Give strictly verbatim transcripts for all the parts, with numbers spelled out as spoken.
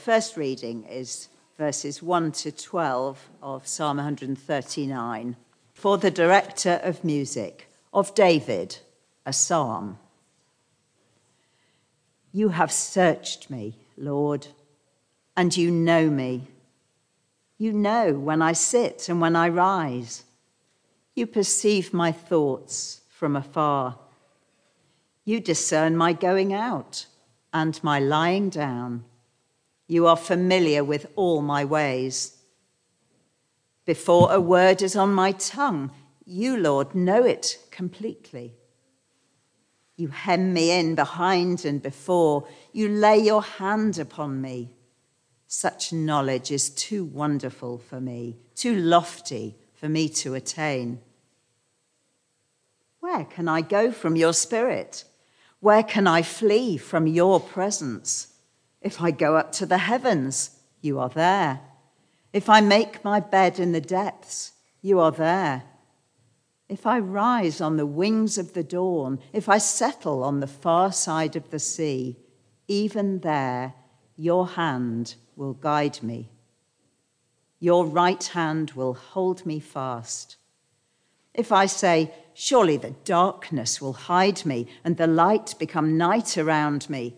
First reading is verses one to twelve of Psalm one hundred thirty-nine. For the director of music, of David, a psalm. You have searched me, Lord, and you know me. You know when I sit and when I rise. You perceive my thoughts from afar. You discern my going out and my lying down. You are familiar with all my ways. Before a word is on my tongue, you, Lord, know it completely. You hem me in behind and before. You lay your hand upon me. Such knowledge is too wonderful for me, too lofty for me to attain. Where can I go from your spirit? Where can I flee from your presence? If I go up to the heavens, you are there. If I make my bed in the depths, you are there. If I rise on the wings of the dawn, if I settle on the far side of the sea, even there your hand will guide me. Your right hand will hold me fast. If I say, surely the darkness will hide me and the light become night around me,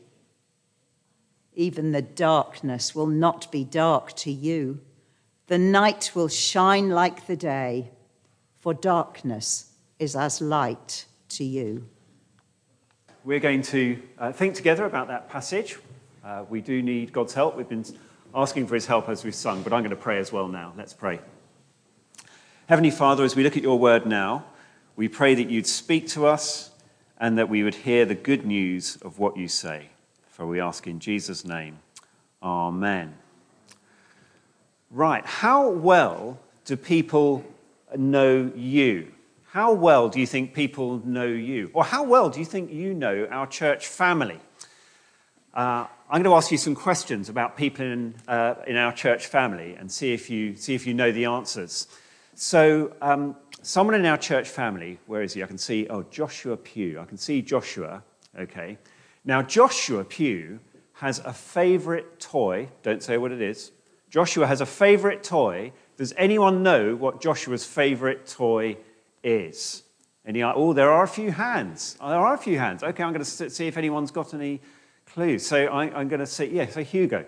even the darkness will not be dark to you. The night will shine like the day, for darkness is as light to you. We're going to uh, think together about that passage. Uh, we do need God's help. We've been asking for his help as we've sung, but I'm going to pray as well now. Let's pray. Heavenly Father, as we look at your word now, we pray that you'd speak to us and that we would hear the good news of what you say. For we ask in Jesus' name, amen. Right, how well do people know you? How well do you think people know you? Or how well do you think you know our church family? Uh, I'm going to ask you some questions about people in, uh, in our church family and see if you, see if you know the answers. So um, someone in our church family, where is he? I can see, oh, Joshua Pugh. I can see Joshua, okay. Now, Joshua Pugh has a favourite toy. Don't say what it is. Joshua has a favourite toy. Does anyone know what Joshua's favourite toy is? Any? Oh, there are a few hands. Oh, there are a few hands. Okay, I'm going to see if anyone's got any clues. So I, I'm going to say, yeah, so Hugo.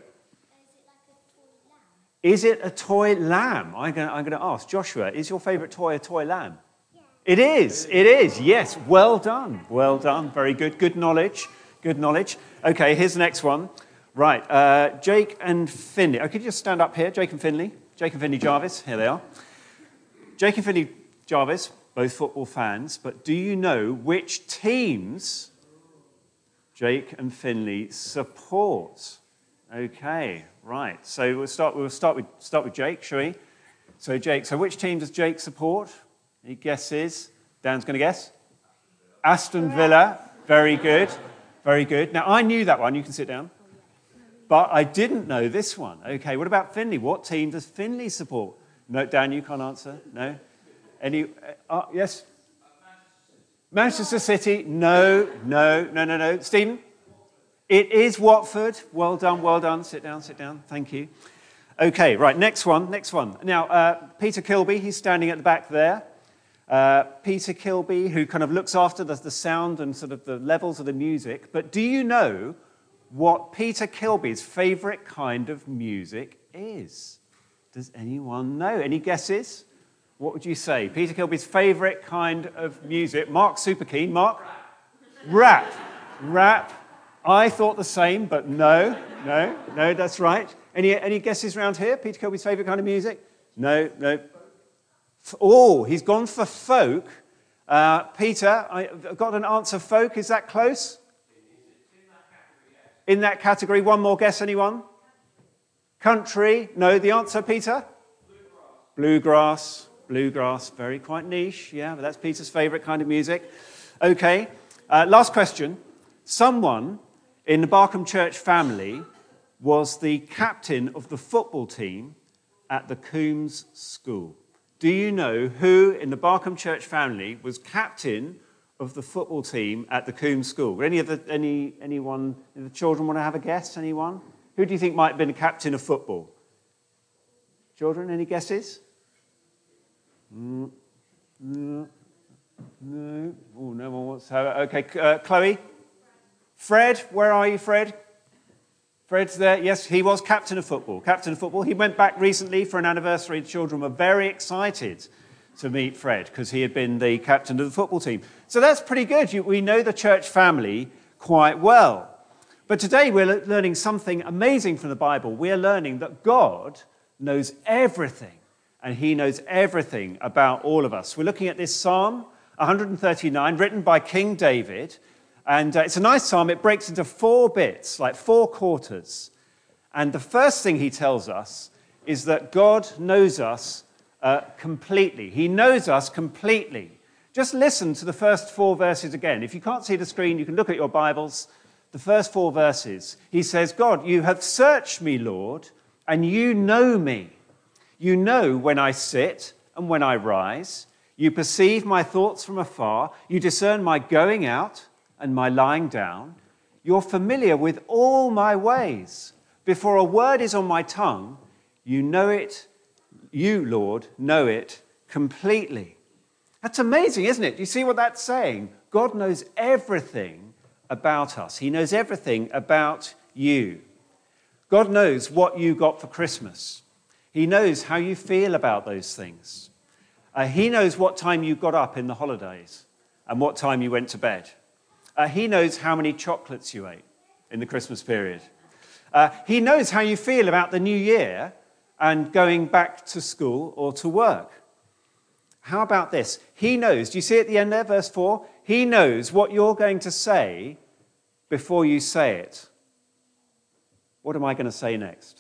Is it a toy lamb? I'm going, to, I'm going to ask. Joshua, is your favourite toy a toy lamb? Yeah. It is. It is. Yes. Well done. Well done. Very good. Good knowledge. Good knowledge. Okay, here's the next one. Right, uh, Jake and Finley. Oh, could you just stand up here? Jake and Finley. Jake and Finley Jarvis. Here they are. Jake and Finley Jarvis, both football fans, but do you know which teams Jake and Finley support? Okay, right. So we'll start. We'll start with start with Jake, shall we? So Jake. So which team does Jake support? Any guesses? Dan's going to guess. Aston Villa. Very good. Very good. Now I knew that one. You can sit down. But I didn't know this one. Okay. What about Finley? What team does Finley support? No, Dan, you can't answer. No. Any? Uh, uh, yes. Manchester City. No. No. No. No. No. Stephen. It is Watford. Well done, well done. Sit down, sit down. Thank you. Okay, right, next one, next one. Now, uh, Peter Kilby, he's standing at the back there. Uh, Peter Kilby, who kind of looks after the, the sound and sort of the levels of the music. But do you know what Peter Kilby's favourite kind of music is? Does anyone know? Any guesses? What would you say? Peter Kilby's favourite kind of music. Mark's super keen. Mark? Rap. Rap. I thought the same, but no, no, no, that's right. Any any guesses around here? Peter Kilby's favourite kind of music? No, no. Oh, he's gone for folk. Uh, Peter, I've got an answer, folk. Is that close? In that category, one more guess, anyone? Country? No, the answer, Peter? Bluegrass. Bluegrass, bluegrass, very quite niche, yeah, but that's Peter's favourite kind of music. Okay, uh, last question. Someone in the Barkham Church family was the captain of the football team at the Coombs School. Do you know who in the Barkham Church family was captain of the football team at the Coombs School? Any of the any anyone? The children want to have a guess? Anyone? Who do you think might have been a captain of football? Children, any guesses? Mm, no. No. Oh, no one wants to have it. Okay, uh, Chloe? Fred, where are you, Fred? Fred's there. Yes, he was captain of football. Captain of football. He went back recently for an anniversary. The children were very excited to meet Fred because he had been the captain of the football team. So that's pretty good. You, we know the church family quite well. But today we're learning something amazing from the Bible. We're learning that God knows everything, and he knows everything about all of us. We're looking at this Psalm one thirty-nine, written by King David. And uh, it's a nice psalm. It breaks into four bits, like four quarters. And the first thing he tells us is that God knows us uh, completely. He knows us completely. Just listen to the first four verses again. If you can't see the screen, you can look at your Bibles. The first four verses. He says, God, you have searched me, Lord, and you know me. You know when I sit and when I rise. You perceive my thoughts from afar. You discern my going out and my lying down. You're familiar with all my ways. Before a word is on my tongue, you know it, you, Lord, know it completely. That's amazing, isn't it? You see what that's saying? God knows everything about us. He knows everything about you. God knows what you got for Christmas. He knows how you feel about those things. Uh, he knows what time you got up in the holidays and what time you went to bed. Uh, he knows how many chocolates you ate in the Christmas period. Uh, he knows how you feel about the new year and going back to school or to work. How about this? He knows, do you see at the end there, verse four? He knows what you're going to say before you say it. What am I going to say next?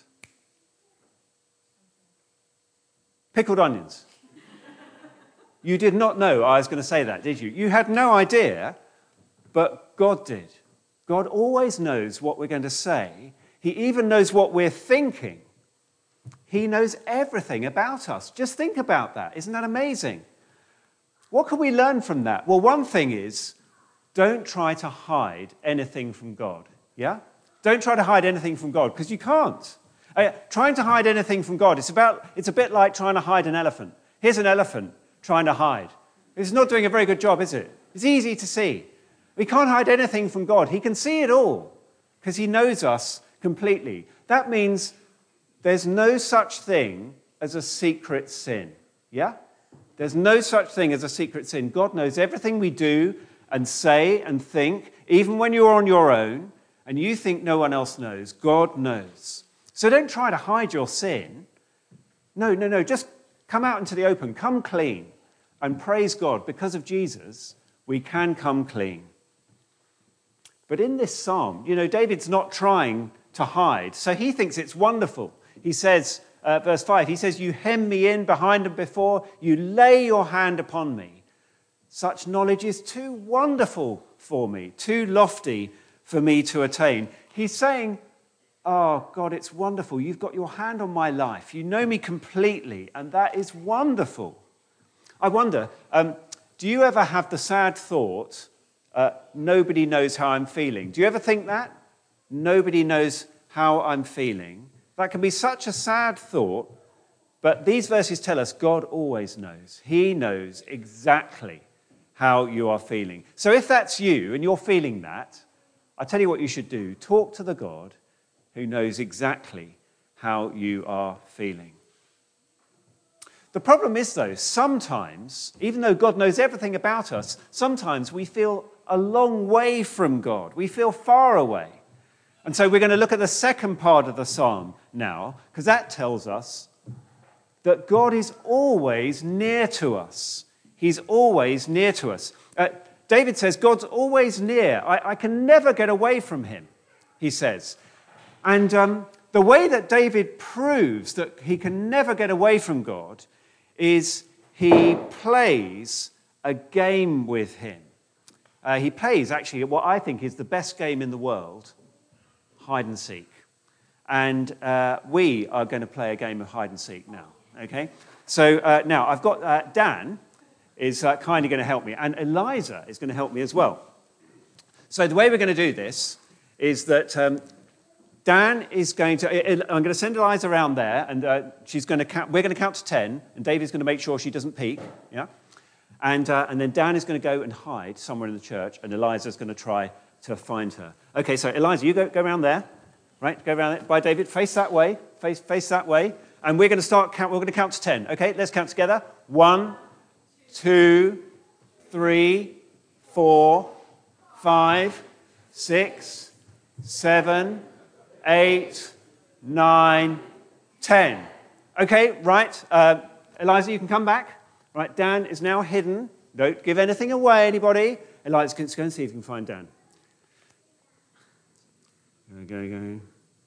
Pickled onions. You did not know I was going to say that, did you? You had no idea, but God did. God always knows what we're going to say. He even knows what we're thinking. He knows everything about us. Just think about that. Isn't that amazing? What can we learn from that? Well, one thing is, don't try to hide anything from God. Yeah? Don't try to hide anything from God, because you can't. Uh, trying to hide anything from God, it's, about, it's a bit like trying to hide an elephant. Here's an elephant trying to hide. It's not doing a very good job, is it? It's easy to see. We can't hide anything from God. He can see it all, because he knows us completely. That means there's no such thing as a secret sin. Yeah? There's no such thing as a secret sin. God knows everything we do and say and think, even when you're on your own and you think no one else knows, God knows. So don't try to hide your sin. No, no, no. Just come out into the open. Come clean. And praise God, because of Jesus, we can come clean. But in this psalm, you know, David's not trying to hide. So he thinks it's wonderful. He says, uh, verse five, he says, you hem me in behind and before, you lay your hand upon me. Such knowledge is too wonderful for me, too lofty for me to attain. He's saying, oh, God, it's wonderful. You've got your hand on my life. You know me completely, and that is wonderful. I wonder, um, do you ever have the sad thought, uh, nobody knows how I'm feeling? Do you ever think that? Nobody knows how I'm feeling. That can be such a sad thought, but these verses tell us God always knows. He knows exactly how you are feeling. So if that's you and you're feeling that, I'll tell you what you should do. Talk to the God who knows exactly how you are feeling. The problem is, though, sometimes, even though God knows everything about us, sometimes we feel a long way from God. We feel far away. And so we're going to look at the second part of the psalm now, because that tells us that God is always near to us. He's always near to us. Uh, David says, God's always near. I, I can never get away from him, he says. And um, the way that David proves that he can never get away from God is he plays a game with him. Uh, he plays, actually, what I think is the best game in the world, hide and seek. And uh, we are going to play a game of hide and seek now, okay? So uh, now I've got uh, Dan is uh, kindly going to help me, and Eliza is going to help me as well. So the way we're going to do this is that um, Dan is going to, I'm going to send Eliza around there, and uh, she's going to count, we're going to count to ten, and David's going to make sure she doesn't peek, yeah? And, uh, and then Dan is going to go and hide somewhere in the church, and Eliza's going to try to find her. Okay, so Eliza, you go, go around there, right? Go around there. By David, face that way, face, face that way, and we're going to start count, we're going to count to ten, okay? Let's count together. One, two, three, four, five, six, seven, eight, nine, ten. Okay, right. Uh, Eliza, you can come back. Right, Dan is now hidden. Don't give anything away, anybody. Eliza, let's go and see if you can find Dan. Go, go, go.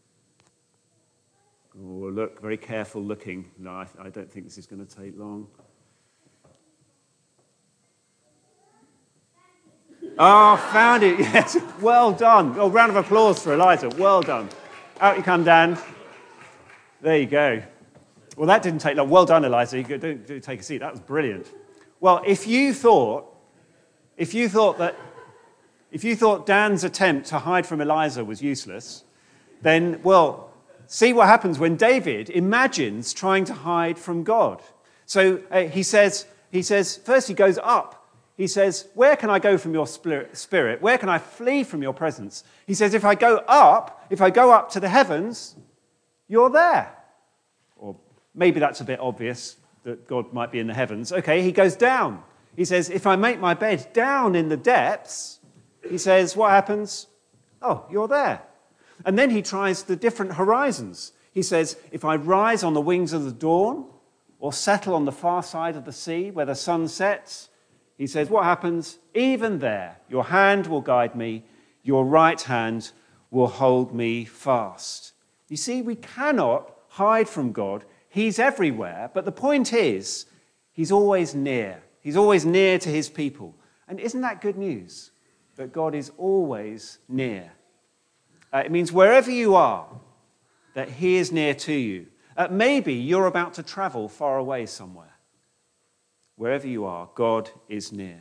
Oh, look, very careful looking. No, I, I don't think this is going to take long. Oh, found it. Yes, well done. Oh, round of applause for Eliza. Well done. Out you come, Dan. There you go. Well, that didn't take long. Well done, Eliza. You do, do take a seat. That was brilliant. Well, if you thought, if you thought that, if you thought Dan's attempt to hide from Eliza was useless, then, well, see what happens when David imagines trying to hide from God. So uh, he says, he says, first he goes up. He says, where can I go from your spirit? Where can I flee from your presence? He says, if I go up, if I go up to the heavens, you're there. Or maybe that's a bit obvious, that God might be in the heavens. Okay, he goes down. He says, if I make my bed down in the depths, he says, what happens? Oh, you're there. And then he tries the different horizons. He says, if I rise on the wings of the dawn, or settle on the far side of the sea where the sun sets, he says, what happens? Even there, your hand will guide me, your right hand will hold me fast. You see, we cannot hide from God. He's everywhere, but the point is, he's always near. He's always near to his people. And isn't that good news? That God is always near. Uh, it means wherever you are, that he is near to you. Uh, maybe you're about to travel far away somewhere. Wherever you are, God is near.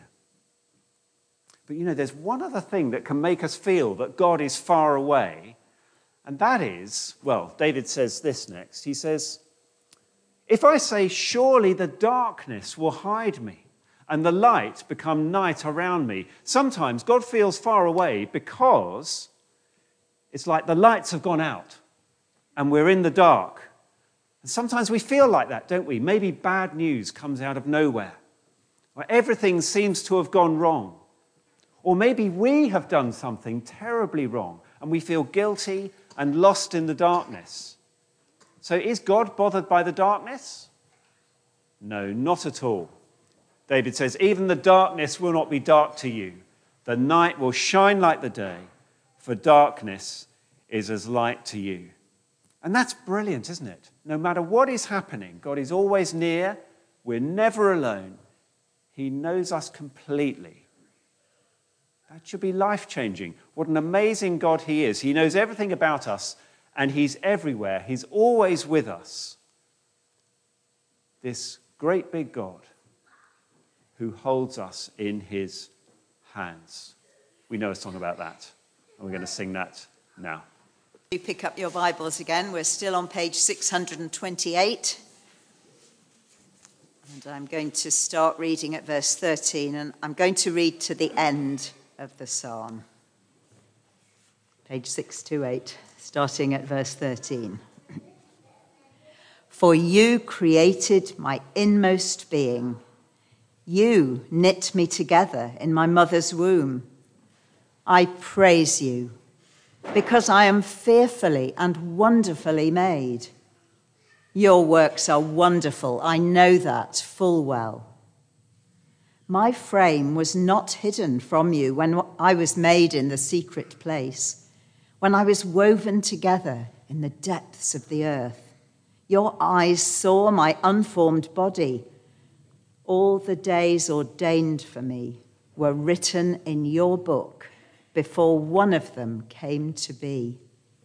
But you know, there's one other thing that can make us feel that God is far away, and that is, well, David says this next. He says, if I say, surely the darkness will hide me, and the light become night around me. Sometimes God feels far away because it's like the lights have gone out, and we're in the dark. And sometimes we feel like that, don't we? Maybe bad news comes out of nowhere, or everything seems to have gone wrong. Or maybe we have done something terribly wrong, and we feel guilty and lost in the darkness. So is God bothered by the darkness? No, not at all. David says, even the darkness will not be dark to you. The night will shine like the day, for darkness is as light to you. And that's brilliant, isn't it? No matter what is happening, God is always near. We're never alone. He knows us completely. That should be life-changing. What an amazing God he is. He knows everything about us, and he's everywhere. He's always with us. This great big God who holds us in his hands. We know a song about that, and we're going to sing that now. You pick up your Bibles again. We're still on page six hundred twenty-eight. And I'm going to start reading at verse thirteen, and I'm going to read to the end of the psalm. Page six twenty-eight, starting at verse thirteen. For you created my inmost being. You knit me together in my mother's womb. I praise you, because I am fearfully and wonderfully made. Your works are wonderful, I know that full well. My frame was not hidden from you when I was made in the secret place, when I was woven together in the depths of the earth. Your eyes saw my unformed body. All the days ordained for me were written in your book before one of them came to be.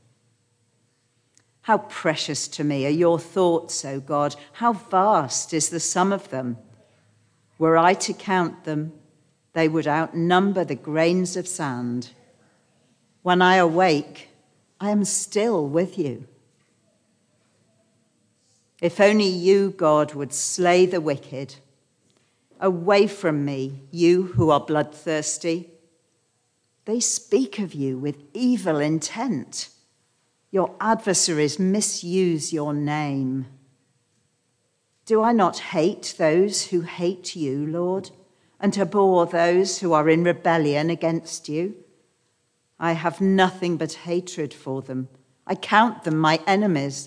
How precious to me are your thoughts, O God. How vast is the sum of them. Were I to count them, they would outnumber the grains of sand. When I awake, I am still with you. If only you, God, would slay the wicked. Away from me, you who are bloodthirsty. They speak of you with evil intent. Your adversaries misuse your name. Do I not hate those who hate you, Lord, and abhor those who are in rebellion against you? I have nothing but hatred for them. I count them my enemies.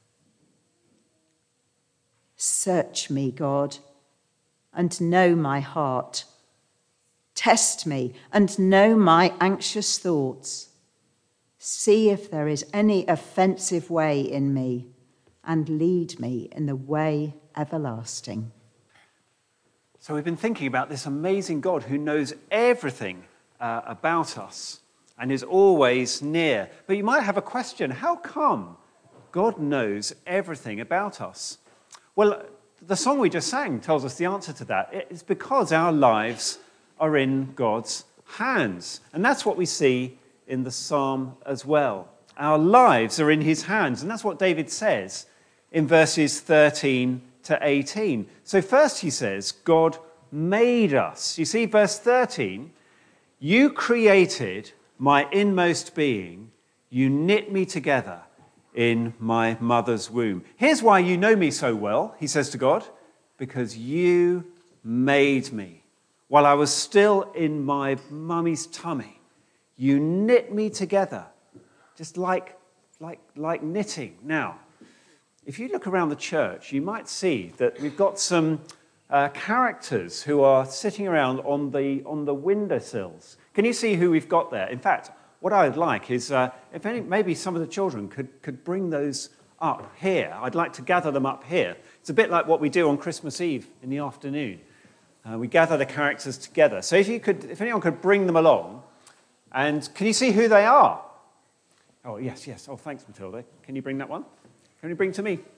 Search me, God, and know my heart. Test me and know my anxious thoughts. See if there is any offensive way in me, and lead me in the way everlasting. So we've been thinking about this amazing God who knows everything uh, about us and is always near. But you might have a question: how come God knows everything about us? Well, the song we just sang tells us the answer to that. It's because our lives are in God's hands. And that's what we see in the psalm as well. Our lives are in his hands. And that's what David says in verses thirteen to eighteen. So first he says, God made us. You see, verse thirteen, you created my inmost being. You knit me together in my mother's womb. Here's why you know me so well, he says to God, because you made me. While I was still in my mummy's tummy, you knit me together, just like, like, like knitting. Now, if you look around the church, you might see that we've got some uh, characters who are sitting around on the, on the windowsills. Can you see who we've got there? In fact, what I'd like is, uh, if any, maybe some of the children could, could bring those up here. I'd like to gather them up here. It's a bit like what we do on Christmas Eve in the afternoon. Uh, we gather the characters together. So if you could, if anyone could bring them along, and can you see who they are? Oh, yes, yes. Oh, thanks, Matilda. Can you bring that one? Can you bring to me?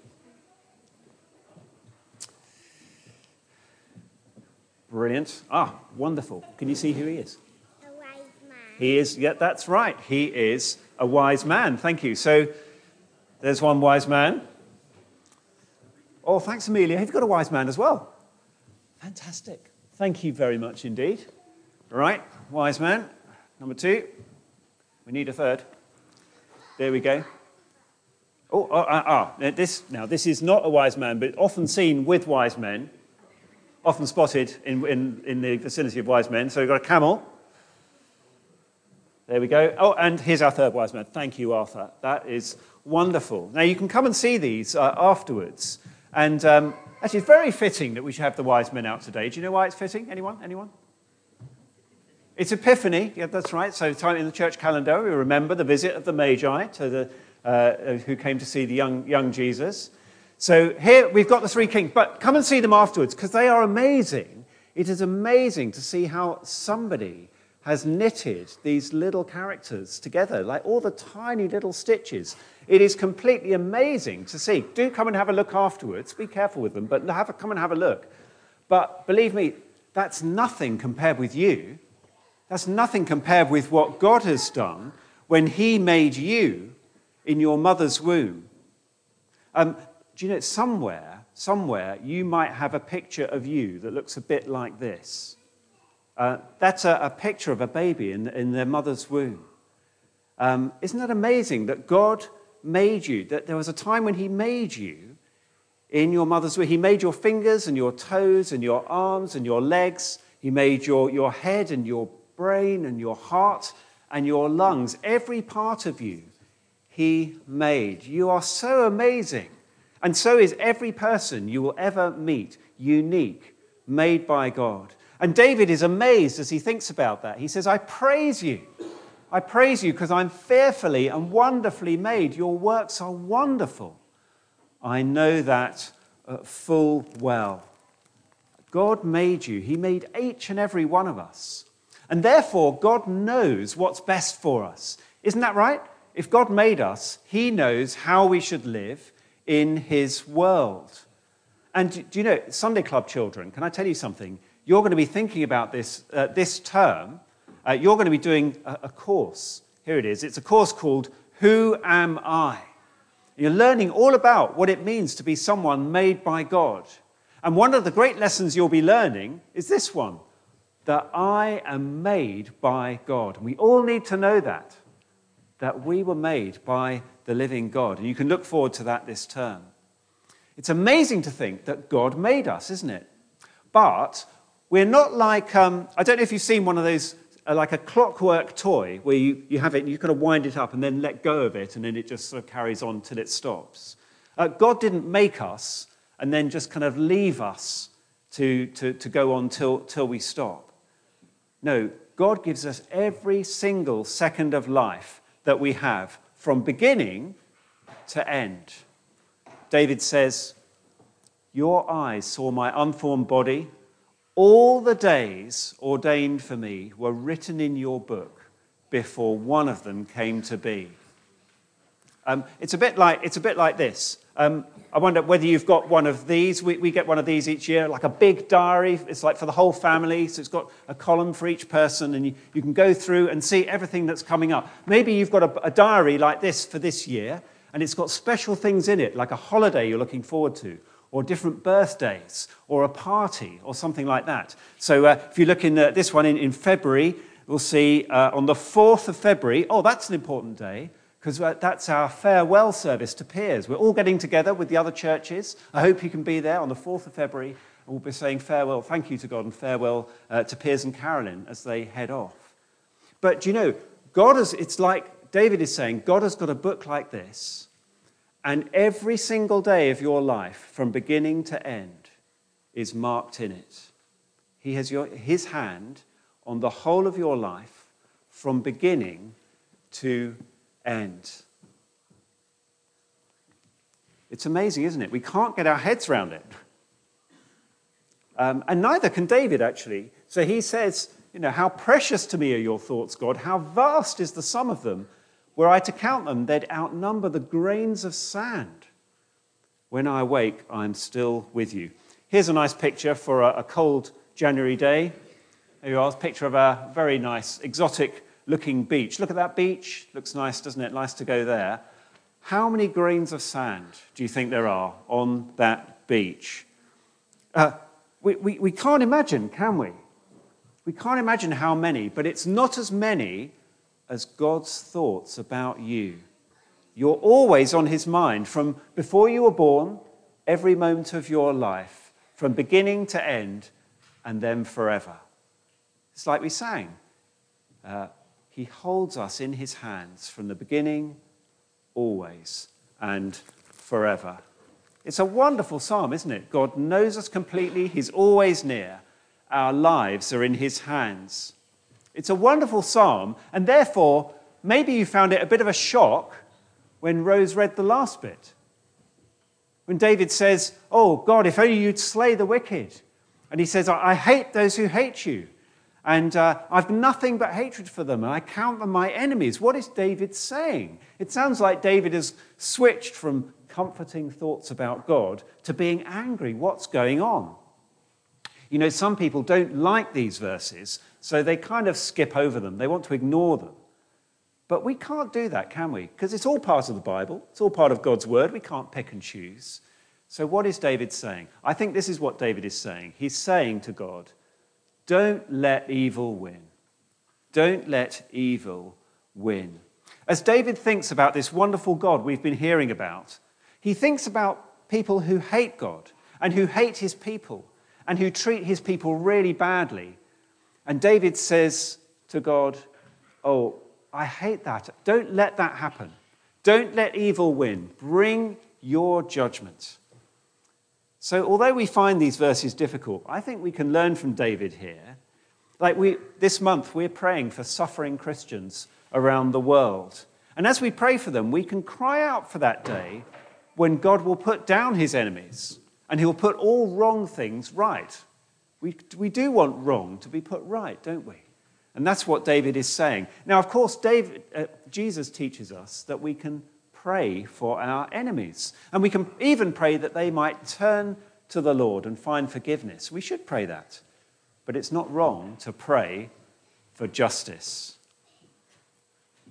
Brilliant. Ah, wonderful. Can you see who he is? He is, yeah, that's right. He is a wise man. Thank you. So there's one wise man. Oh, thanks, Amelia. Have you got a wise man as well? Fantastic. Thank you very much indeed. All right, wise man. Number two. We need a third. There we go. Oh, oh ah, ah. This, now, this is not a wise man, but often seen with wise men, often spotted in, in, in the vicinity of wise men. So we've got a camel. There we go. Oh, and here's our third wise man. Thank you, Arthur. That is wonderful. Now, you can come and see these uh, afterwards. And um, actually, it's very fitting that we should have the wise men out today. Do you know why it's fitting? Anyone? Anyone? It's Epiphany. Yeah, that's right. So time in the church calendar, we remember the visit of the Magi to the, uh, who came to see the young, young Jesus. So here we've got the three kings. But come and see them afterwards, because they are amazing. It is amazing to see how somebody has knitted these little characters together, like all the tiny little stitches. It is completely amazing to see. Do come and have a look afterwards. Be careful with them, but have a, come and have a look. But believe me, that's nothing compared with you. That's nothing compared with what God has done when he made you in your mother's womb. Um, do you know, somewhere, somewhere you might have a picture of you that looks a bit like this. Uh, that's a, a picture of a baby in, in their mother's womb. Um, isn't that amazing that God made you, that there was a time when he made you in your mother's womb. He made your fingers and your toes and your arms and your legs. He made your, your head and your brain and your heart and your lungs. Every part of you he made. You are so amazing. And so is every person you will ever meet, unique, made by God. And David is amazed as he thinks about that. He says, I praise you. I praise you because I'm fearfully and wonderfully made. Your works are wonderful. I know that uh, full well. God made you. He made each and every one of us. And therefore, God knows what's best for us. Isn't that right? If God made us, he knows how we should live in his world. And do you know, Sunday Club children, can I tell you something? You're going to be thinking about this uh, this term. Uh, you're going to be doing a, a course. Here it is. It's a course called Who am I? You're learning all about what it means to be someone made by God. And one of the great lessons you'll be learning is this one, that I am made by God. We all need to know that, that we were made by the living God. And you can look forward to that this term. It's amazing to think that God made us, isn't it? But we're not like, um, I don't know if you've seen one of those, uh, like a clockwork toy, where you, you have it and you kind of wind it up and then let go of it, and then it just sort of carries on till it stops. Uh, God didn't make us and then just kind of leave us to, to, to go on till, till we stop. No, God gives us every single second of life that we have, from beginning to end. David says, your eyes saw my unformed body. All the days ordained for me were written in your book before one of them came to be. Um, it's a bit like it's a bit like this. Um, I wonder whether you've got one of these. We, we get one of these each year, like a big diary. It's like for the whole family. So it's got a column for each person, and you, you can go through and see everything that's coming up. Maybe you've got a, a diary like this for this year, and it's got special things in it, like a holiday you're looking forward to, or different birthdays, or a party, or something like that. So uh, if you look in uh, this one in, in February, we'll see uh, on the fourth of February, oh, that's an important day, because that's our farewell service to Piers. We're all getting together with the other churches. I hope you can be there on the fourth of February, and we'll be saying farewell, thank you to God, and farewell uh, to Piers and Carolyn as they head off. But do you know, God has, it's like David is saying, God has got a book like this, and every single day of your life, from beginning to end, is marked in it. He has your, his hand on the whole of your life, from beginning to end. It's amazing, isn't it? We can't get our heads around it. Um, and neither can David, actually. So he says, you know, how precious to me are your thoughts, God. How vast is the sum of them. Were I to count them, they'd outnumber the grains of sand. When I awake, I'm still with you. Here's a nice picture for a, a cold January day. There you are, a picture of a very nice, exotic-looking beach. Look at that beach. Looks nice, doesn't it? Nice to go there. How many grains of sand do you think there are on that beach? Uh, we, we, we can't imagine, can we? We can't imagine how many, but it's not as many as God's thoughts about you. You're always on his mind from before you were born, every moment of your life, from beginning to end, and then forever. It's like we sang. Uh, he holds us in his hands from the beginning, always, and forever. It's a wonderful psalm, isn't it? God knows us completely. He's always near. Our lives are in his hands. It's a wonderful psalm, and therefore, maybe you found it a bit of a shock when Rose read the last bit. When David says, oh, God, if only you'd slay the wicked. And he says, I hate those who hate you, and uh, I've nothing but hatred for them, and I count them my enemies. What is David saying? It sounds like David has switched from comforting thoughts about God to being angry. What's going on? You know, some people don't like these verses, so they kind of skip over them. They want to ignore them. But we can't do that, can we? Because it's all part of the Bible. It's all part of God's word. We can't pick and choose. So what is David saying? I think this is what David is saying. He's saying to God, don't let evil win. Don't let evil win. As David thinks about this wonderful God we've been hearing about, he thinks about people who hate God and who hate his people and who treat his people really badly. And David says to God, oh, I hate that. Don't let that happen. Don't let evil win. Bring your judgment. So although we find these verses difficult, I think we can learn from David here. Like we, this month, we're praying for suffering Christians around the world. And as we pray for them, we can cry out for that day when God will put down his enemies and he'll put all wrong things right. We, we do want wrong to be put right, don't we? And that's what David is saying. Now, of course, David, uh, Jesus teaches us that we can pray for our enemies. And we can even pray that they might turn to the Lord and find forgiveness. We should pray that. But it's not wrong to pray for justice.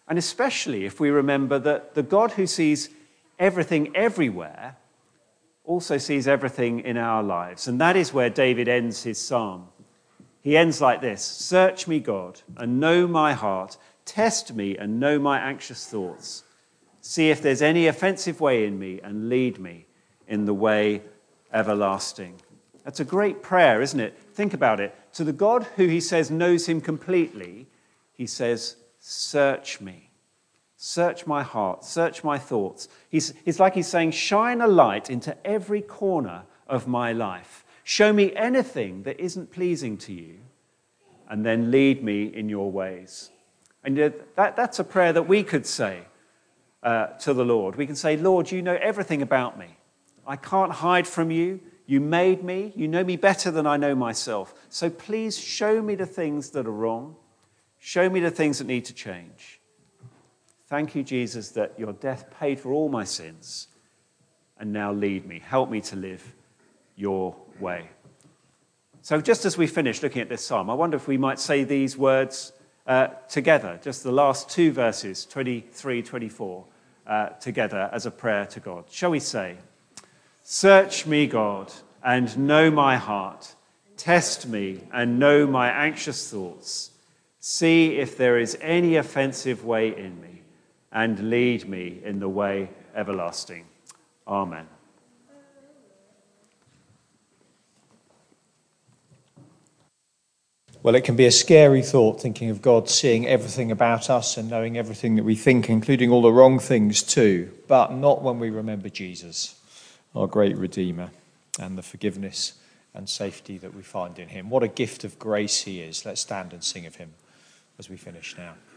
And especially if we remember that the God who sees everything everywhere also sees everything in our lives. And that is where David ends his psalm. He ends like this: "Search me, God, and know my heart. Test me and know my anxious thoughts. See if there's any offensive way in me and lead me in the way everlasting." That's a great prayer, isn't it? Think about it. To the God who he says knows him completely, he says, search me. Search my heart. Search my thoughts. He's, it's like he's saying, shine a light into every corner of my life. Show me anything that isn't pleasing to you, and then lead me in your ways. And that, that's a prayer that we could say uh, to the Lord. We can say, Lord, you know everything about me. I can't hide from you. You made me. You know me better than I know myself. So please show me the things that are wrong. Show me the things that need to change. Thank you, Jesus, that your death paid for all my sins. And now lead me. Help me to live your way. So just as we finish looking at this psalm, I wonder if we might say these words uh, together, just the last two verses, twenty-three, twenty-four, uh, together as a prayer to God. Shall we say, search me, God, and know my heart. Test me and know my anxious thoughts. See if there is any offensive way in me, and lead me in the way everlasting. Amen. Well, it can be a scary thought thinking of God seeing everything about us and knowing everything that we think, including all the wrong things too, but not when we remember Jesus, our great Redeemer, and the forgiveness and safety that we find in him. What a gift of grace he is. Let's stand and sing of him as we finish now.